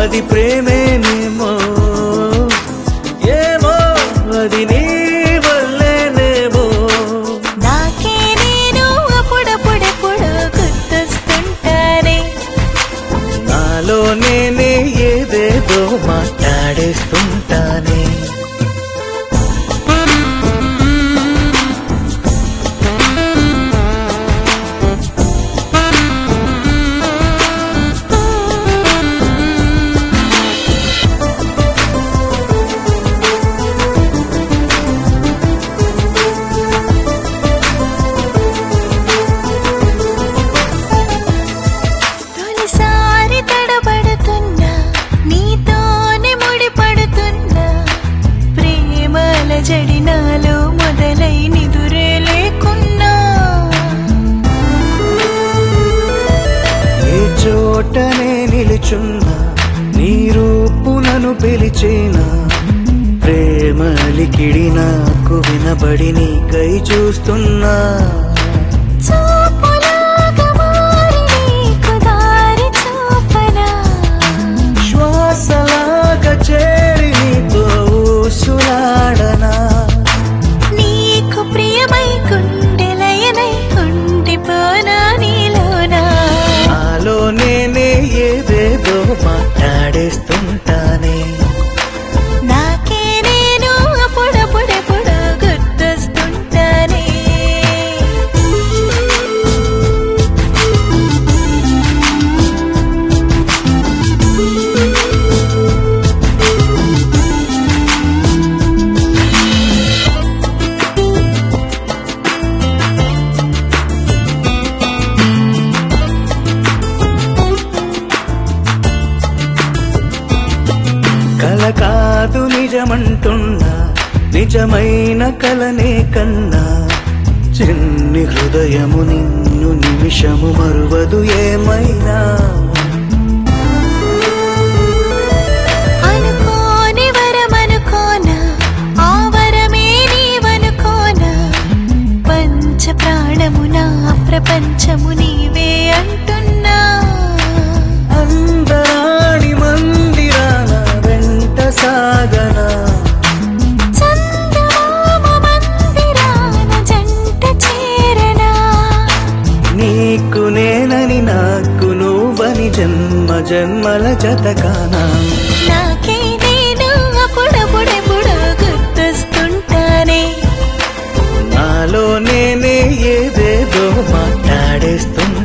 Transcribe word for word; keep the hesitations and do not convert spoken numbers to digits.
అది ప్రేమేనేమో ఏమో అది నీ వల్లేనేమో నాకే నేను అప్పుడప్పుడెప్పుడు గుర్తొస్తుంటానే నాలో నేనే ఏదేదో మాట్లాడేస్తుంటానే తొలిసారి తడబడుతున్నా నీతోనే ముడిపడుతున్నా ప్రేమల జడినాలో మొదలై నిదురే లేకున్నా ఏ చోటనే నిలుచున్నా నీ రూపు నన్ను పిలిచేనా ప్రేమలికిడి నాకు వినబడి నీకై చూస్తున్నా చూపులాగా మారి నీకు దారి చూపనా శ్వాసలాగా చేరి నీతో ఊసులాడనా నీకు ప్రియమై గుండెలయనై ఉండిపోనా నీలోనా నాలో నేనే ఏదేదో మాట్లాడేస్తుంటానే నాకే నేను అప్పుడప్పుడెప్పుడు గుర్తొస్తుంటానే కల కాదు నిజమంటున్నా నిజమైన కలనే కన్నా చిన్ని హృదయము నిన్ను నిమిషము మరువదు ఏమైనా అనుకోని వరమనుకోనా ఆ వరమే నీవనుకోనా పంచ ప్రాణము నా ప్రపంచము నీవే అంటున్నా అందరాణి మందిరాన వెంట సాగనా చందమామ మందిరాన జంట చేరనా నీకు నేనని నాకు నువ్వని జన్మ జన్మల జతకానా నాకే నేను అప్పుడప్పుడెప్పుడు గుర్తొస్తుంటానే నాలో నేనే ఏదేదో మాట్లాడేస్తున్నా